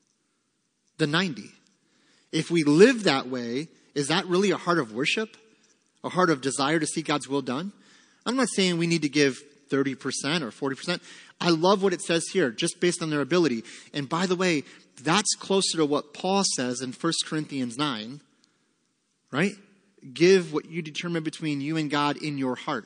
The 90. If we live that way, is that really a heart of worship? A heart of desire to see God's will done? I'm not saying we need to give 30% or 40%. I love what it says here, just based on their ability. And by the way, that's closer to what Paul says in 1 Corinthians 9, right? Give what you determine between you and God in your heart.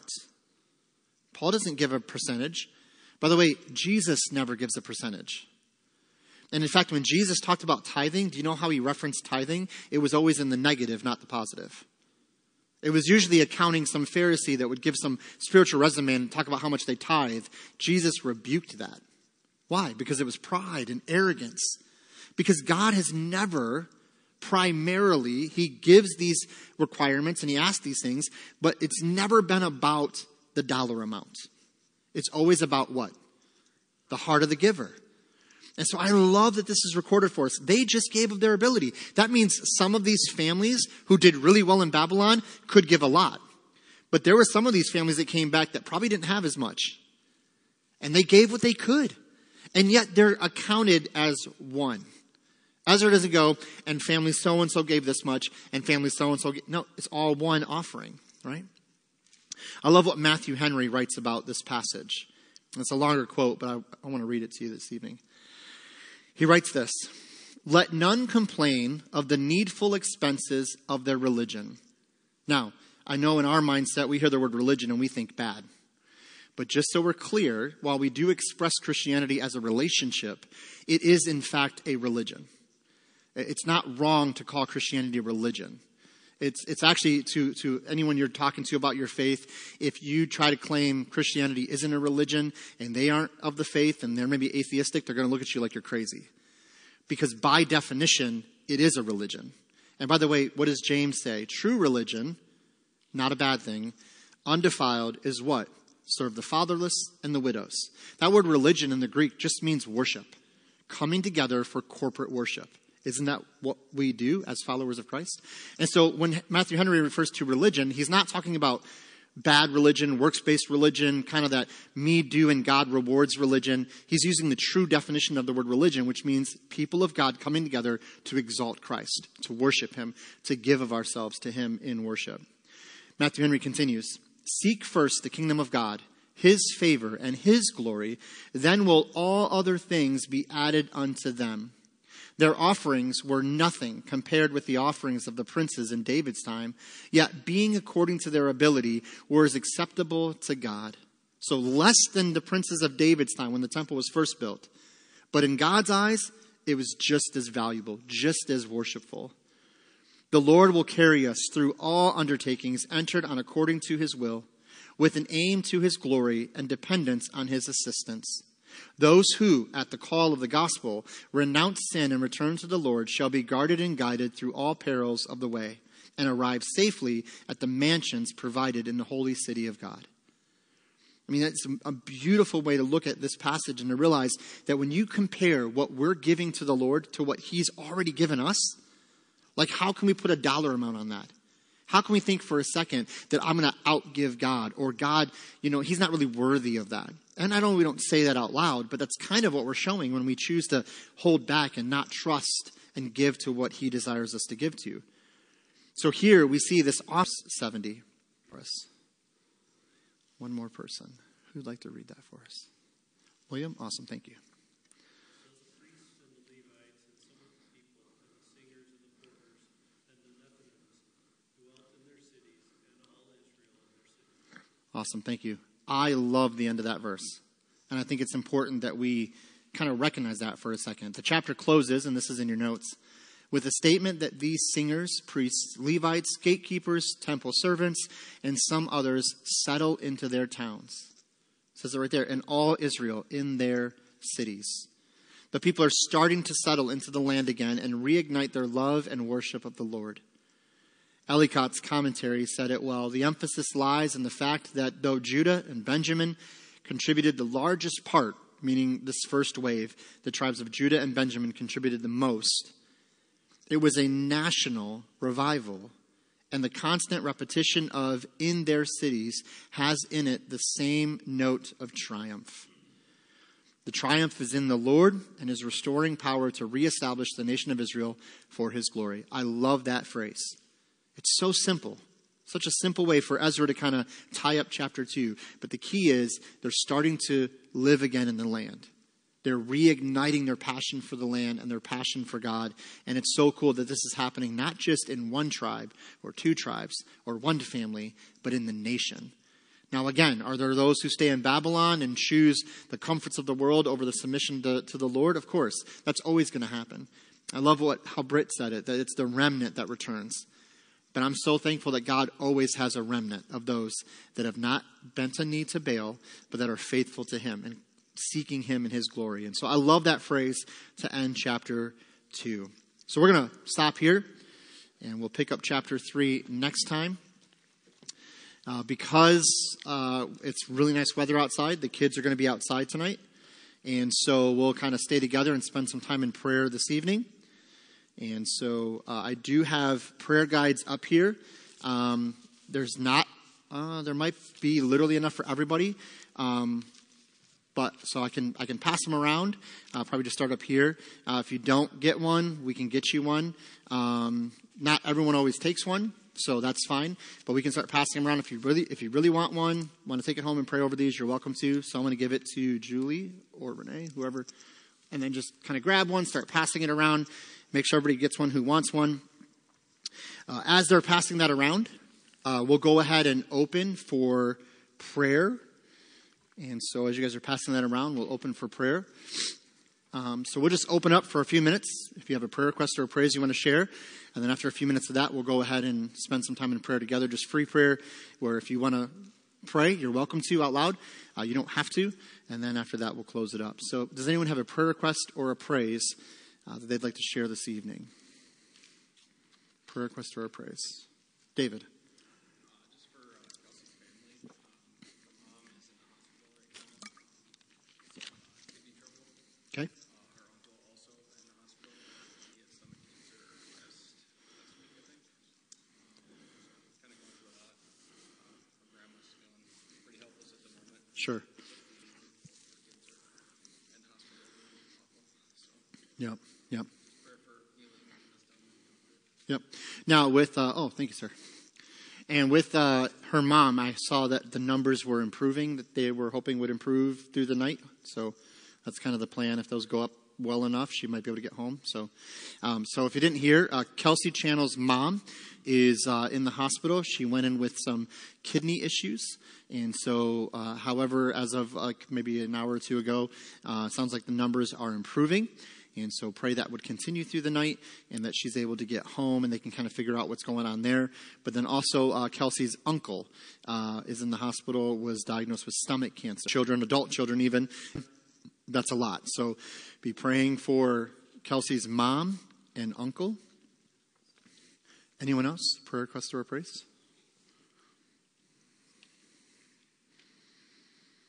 Paul doesn't give a percentage. By the way, Jesus never gives a percentage. And in fact, when Jesus talked about tithing, do you know how he referenced tithing? It was always in the negative, not the positive. It was usually accounting some Pharisee that would give some spiritual resume and talk about how much they tithe. Jesus rebuked that. Why? Because it was pride and arrogance. Because God has never primarily, he gives these requirements and he asks these things, but it's never been about the dollar amount. It's always about what? The heart of the giver. And so I love that this is recorded for us. They just gave of their ability. That means some of these families who did really well in Babylon could give a lot. But there were some of these families that came back that probably didn't have as much. And they gave what they could. And yet they're accounted as one. Ezra doesn't go, and family so-and-so gave this much, and family so-and-so gave. No, it's all one offering, right? I love what Matthew Henry writes about this passage. It's a longer quote, but I want to read it to you this evening. He writes this: "Let none complain of the needful expenses of their religion." Now, I know in our mindset, we hear the word religion and we think bad. But just so we're clear, while we do express Christianity as a relationship, it is in fact a religion. It's not wrong to call Christianity a religion. It's actually, to anyone you're talking to about your faith, if you try to claim Christianity isn't a religion and they aren't of the faith and they're maybe atheistic, they're going to look at you like you're crazy. Because by definition, it is a religion. And by the way, what does James say? True religion, not a bad thing, undefiled is what? Serve the fatherless and the widows. That word religion in the Greek just means worship. Coming together for corporate worship. Isn't that what we do as followers of Christ? And so when Matthew Henry refers to religion, he's not talking about bad religion, works-based religion, kind of that me do and God rewards religion. He's using the true definition of the word religion, which means people of God coming together to exalt Christ, to worship him, to give of ourselves to him in worship. Matthew Henry continues, "Seek first the kingdom of God, his favor and his glory, then will all other things be added unto them. Their offerings were nothing compared with the offerings of the princes in David's time, yet being according to their ability were as acceptable to God." So less than the princes of David's time when the temple was first built. But in God's eyes, it was just as valuable, just as worshipful. "The Lord will carry us through all undertakings entered on according to his will, with an aim to his glory and dependence on his assistance. Those who, at the call of the gospel, renounce sin and return to the Lord shall be guarded and guided through all perils of the way and arrive safely at the mansions provided in the holy city of God." I mean, that's a beautiful way to look at this passage and to realize that when you compare what we're giving to the Lord to what he's already given us, like how can we put a dollar amount on that? How can we think for a second that I'm going to outgive God, or God, he's not really worthy of that? And we don't say that out loud, but that's kind of what we're showing when we choose to hold back and not trust and give to what he desires us to give to. So here we see this 70 for us. One more person. Who'd like to read that for us? William? Awesome. Thank you. Awesome. Thank you. I love the end of that verse. And I think it's important that we kind of recognize that for a second. The chapter closes, and this is in your notes, with a statement that these singers, priests, Levites, gatekeepers, temple servants, and some others settle into their towns. It says it right there, in all Israel, in their cities. The people are starting to settle into the land again and reignite their love and worship of the Lord. Ellicott's commentary said it well. The emphasis lies in the fact that though Judah and Benjamin contributed the largest part, meaning this first wave, the tribes of Judah and Benjamin contributed the most, it was a national revival, and the constant repetition of in their cities has in it the same note of triumph. The triumph is in the Lord and his restoring power to reestablish the nation of Israel for his glory. I love that phrase. It's so simple. Such a simple way for Ezra to kind of tie up chapter 2. But the key is they're starting to live again in the land. They're reigniting their passion for the land and their passion for God. And it's so cool that this is happening not just in one tribe or two tribes or one family, but in the nation. Now, again, are there those who stay in Babylon and choose the comforts of the world over the submission to the Lord? Of course, that's always going to happen. I love how Britt said it, that it's the remnant that returns. But I'm so thankful that God always has a remnant of those that have not bent a knee to Baal, but that are faithful to him and seeking him in his glory. And so I love that phrase to end chapter 2. So we're going to stop here, and we'll pick up chapter 3 next time. Because it's really nice weather outside, the kids are going to be outside tonight. And so we'll kind of stay together and spend some time in prayer this evening. And so I do have prayer guides up here. There might be literally enough for everybody. But so I can pass them around. Probably just start up here. If you don't get one, we can get you one. Not everyone always takes one, so that's fine. But we can start passing them around if you really want one. Want to take it home and pray over these? You're welcome to. So I'm going to give it to Julie or Renee, whoever, and then just kind of grab one, start passing it around. Make sure everybody gets one who wants one. As they're passing that around, we'll go ahead and open for prayer. And so as you guys are passing that around, we'll open for prayer. So we'll just open up for a few minutes if you have a prayer request or a praise you want to share. And then after a few minutes of that, we'll go ahead and spend some time in prayer together, just free prayer, where if you want to pray, you're welcome to out loud. You don't have to. And then after that, we'll close it up. So does anyone have a prayer request or a praise that they'd like to share this evening? Prayer request or a praise? David. Just for Kelsey's family. Her mom is in the hospital right now. Kidney trouble. Okay. Her uncle also in the hospital. He had stomach cancer last week, I think. Kind of going through a lot. Her grandma's feeling pretty helpless at the moment. Sure. In the hospital. So. Yep. Prayer for healing and wisdom. Yep. Now with, thank you, sir. And with her mom, I saw that the numbers were improving, that they were hoping would improve through the night. So that's kind of the plan. If those go up well enough, she might be able to get home. So if you didn't hear, Kelsey Channel's mom is in the hospital. She went in with some kidney issues. And so, however, as of maybe an hour or two ago, it sounds like the numbers are improving. And so pray that would continue through the night and that she's able to get home and they can kind of figure out what's going on there. But then also Kelsey's uncle is in the hospital, was diagnosed with stomach cancer. Children, adult children even. That's a lot. So be praying for Kelsey's mom and uncle. Anyone else? Prayer request or a praise?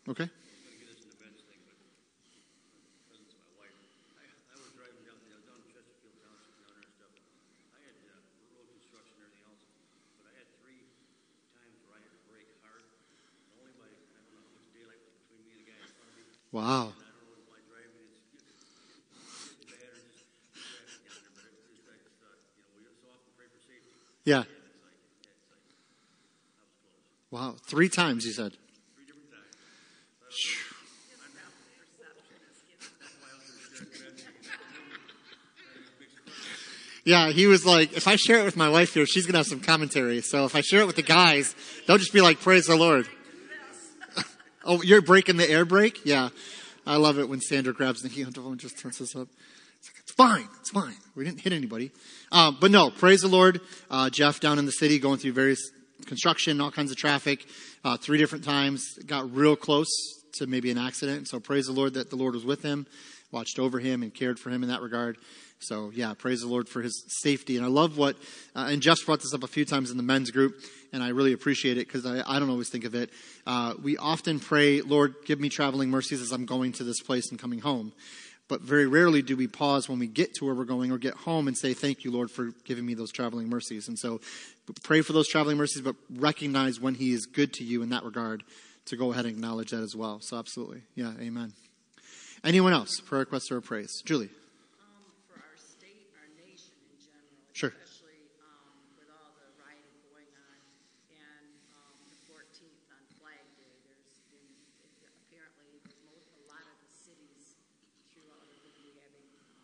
Okay. I was going to get us in the men's thing, but presence of my wife. I was driving down Chesterfield Township down there and stuff. I had road construction and everything else, but I had 3 times where I had to brake hard. And only by, I don't know how much daylight was between me and the guy in front of me. Wow. And I don't know if my driving is getting bad or just traffic down there, but it just, I just thought, we so often pray for safety. Yeah. And it's like, I was close. Wow. 3 times, you said. 3 different times. Yeah, he was like, if I share it with my wife here, she's going to have some commentary. So if I share it with the guys, they'll just be like, praise the Lord. Oh, you're breaking the air brake? Yeah. I love it when Sandra grabs the handle and just turns us up. It's fine. It's fine. We didn't hit anybody. But no, praise the Lord. Jeff down in the city going through various construction, all kinds of traffic, 3 different times, got real close to maybe an accident. So praise the Lord that the Lord was with him, watched over him and cared for him in that regard. So yeah, praise the Lord for his safety. And I love what, and Jeff's brought this up a few times in the men's group, and I really appreciate it because I don't always think of it. We often pray, Lord, give me traveling mercies as I'm going to this place and coming home. But very rarely do we pause when we get to where we're going or get home and say, thank you, Lord, for giving me those traveling mercies. And so pray for those traveling mercies, but recognize when he is good to you in that regard to go ahead and acknowledge that as well. So absolutely. Yeah, amen. Anyone else? Prayer requests or praise? Julie. For our state, our nation in general, Sure. especially with all the rioting going on, and the 14th on Flag Day, there's been, apparently, a lot of the cities throughout are going to be having,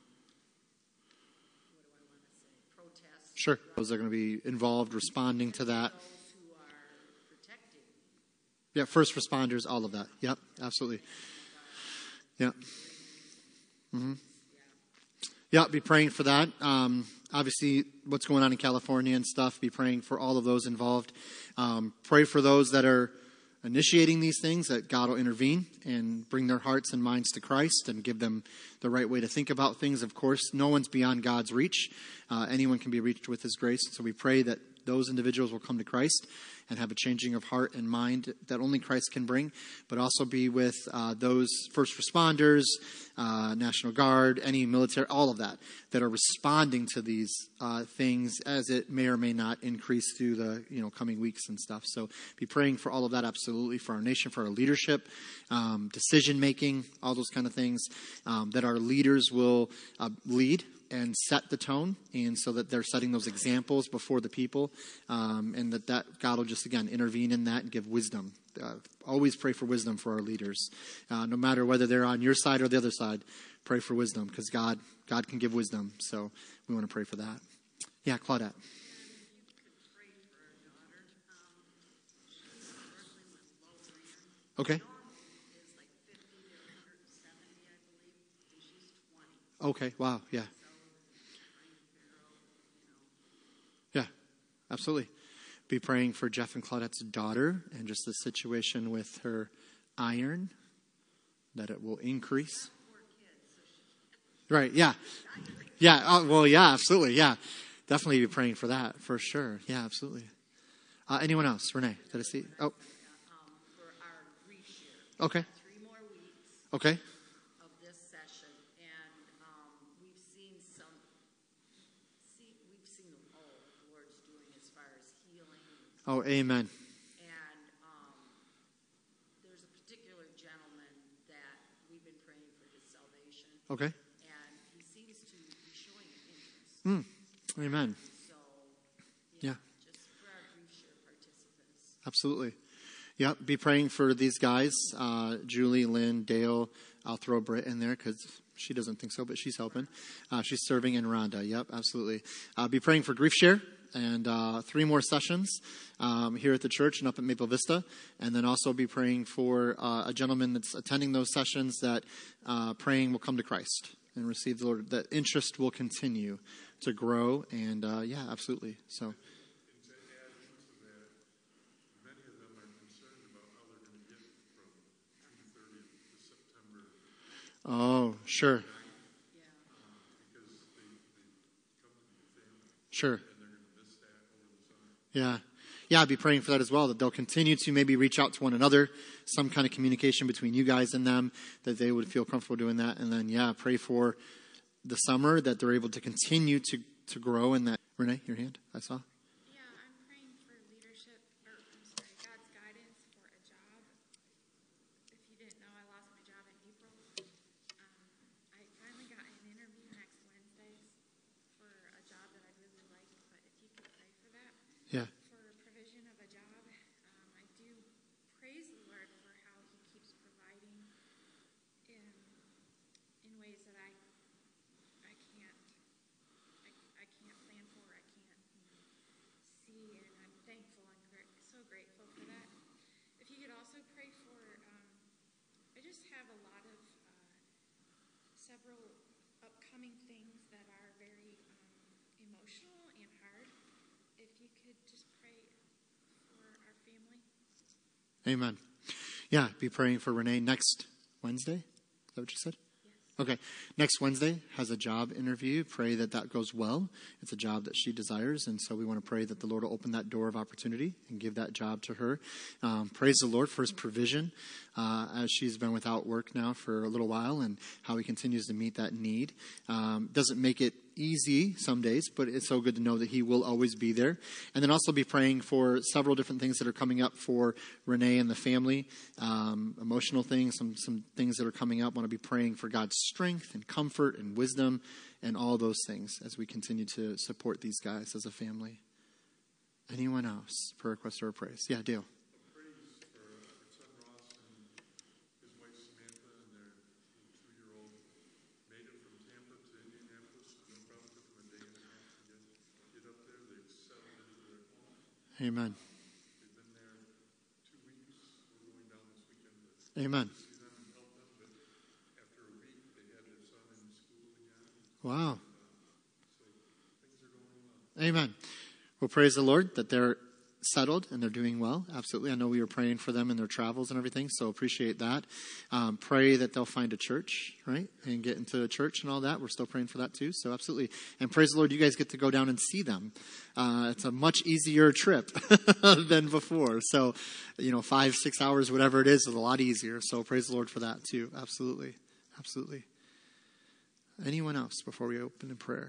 protests. Sure. Those are going to be involved, responding to that. Those who are protecting. Yeah, first responders, all of that. Yep, absolutely. Yeah. Mm-hmm. Yeah, be praying for that. Obviously, what's going on in California and stuff, be praying for all of those involved. Pray for those that are initiating these things, that God will intervene and bring their hearts and minds to Christ and give them the right way to think about things. Of course, no one's beyond God's reach. Anyone can be reached with his grace. So we pray that those individuals will come to Christ and have a changing of heart and mind that only Christ can bring, but also be with those first responders, National Guard, any military, all of that are responding to these things as it may or may not increase through the coming weeks and stuff. So be praying for all of that, absolutely, for our nation, for our leadership, decision making, all those kind of things, that our leaders will lead and set the tone, and so that they're setting those examples before the people, and that God will just, again, intervene in that and give wisdom. Always pray for wisdom for our leaders. No matter whether they're on your side or the other side, pray for wisdom, because God can give wisdom. So we want to pray for that. Yeah, Claudette. Okay. Okay, wow, yeah. Yeah, absolutely. Be praying for Jeff and Claudette's daughter and just the situation with her iron, that it will increase. Right, yeah. Yeah, well, yeah, absolutely, yeah. Definitely be praying for that, for sure. Yeah, absolutely. Anyone else? Renee, did I see? Oh. For our grief share. Okay. 3 more weeks. Okay. Of this session, and we've seen all the Lord's doing as far as healing. Oh, amen. And there's a particular gentleman that we've been praying for his salvation. Okay. And he seems to be showing interest. Amen. So, Yeah. just for our grief share participants. Absolutely. Yeah, be praying for these guys, Julie, Lynn, Dale. I'll throw Britt in there because she doesn't think so, but she's helping. She's serving in Rhonda. Yep, absolutely. Be praying for Grief Share and 3 more sessions here at the church and up at Maple Vista. And then also be praying for a gentleman that's attending those sessions that praying will come to Christ and receive the Lord. That interest will continue to grow. And yeah, absolutely. So. Oh, sure. Sure. Yeah. yeah, be praying for that as well, that they'll continue to maybe reach out to one another, some kind of communication between you guys and them, that they would feel comfortable doing that. And then, yeah, pray for the summer, that they're able to continue to grow in that. Renee, your hand, I saw. Yeah, I'm praying for leadership, God's guidance for a job. If you didn't know, I lost my job in April. I finally got an interview next Wednesday for a job that I really like, but if you could pray for that, Yeah. for provision of a job, I do praise the Lord for how He keeps providing in ways that I can't plan for, I can't see, and I'm thankful and so grateful for that. If you could also pray for, I just have a lot of several upcoming things that are very emotional and hard. If you could just pray for our family. Amen. Yeah, be praying for Renee next Wednesday. Is that what you said? Okay. Next Wednesday has a job interview. Pray that that goes well. It's a job that she desires. And so we want to pray that the Lord will open that door of opportunity and give that job to her. Praise the Lord for His provision as she's been without work now for a little while, and how He continues to meet that need. Doesn't make it easy some days, but it's so good to know that He will always be there. And then also be praying for several different things that are coming up for Renee and the family, emotional things, some things that are coming up. I want to be praying for God's strength and comfort and wisdom and all those things as we continue to support these guys as a family. Anyone else? Prayer request or praise? Yeah, Dale. Praise for our son Ross and his wife Samantha and their 2-year-old made it from Tampa to Indianapolis. And it probably took them a day and a half to get up there. They've settled into their home. Amen. They've been there 2 weeks. We're going down this weekend to Amen. see them and help them. But after a week, they had their son in school again. Wow. So things are going well. Amen. Well, praise the Lord that they're settled and they're doing well. Absolutely. I know we were praying for them in their travels and everything, so appreciate that. Pray that they'll find a church, right, and get into a church and all that. We're still praying for that too, so absolutely. And praise the Lord, you guys get to go down and see them. It's a much easier trip than before. So, 5-6 hours, whatever it is a lot easier. So praise the Lord for that too. Absolutely. Absolutely. Anyone else before we open in prayer?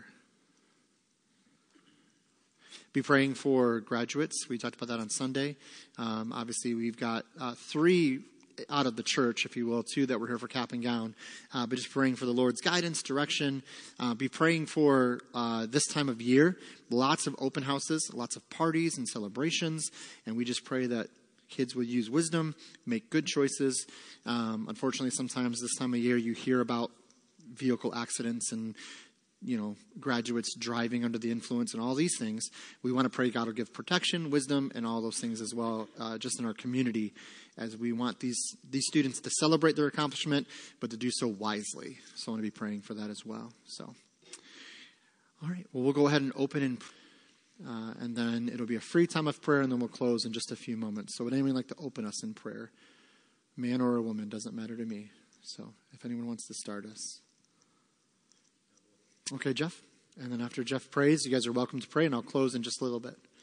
Be praying for graduates. We talked about that on Sunday. Obviously, we've got 3 out of the church, if you will, 2 that were here for cap and gown. But just praying for the Lord's guidance, direction. Be praying for this time of year. Lots of open houses, lots of parties and celebrations. And we just pray that kids will use wisdom, make good choices. Unfortunately, sometimes this time of year you hear about vehicle accidents and graduates driving under the influence and all these things. We want to pray God will give protection, wisdom, and all those things as well, just in our community, as we want these students to celebrate their accomplishment, but to do so wisely. So I want to be praying for that as well. So, all right. Well, we'll go ahead and open and then it'll be a free time of prayer, and then we'll close in just a few moments. So would anyone like to open us in prayer? Man or a woman, doesn't matter to me. So if anyone wants to start us. Okay, Jeff. And then after Jeff prays, you guys are welcome to pray, and I'll close in just a little bit.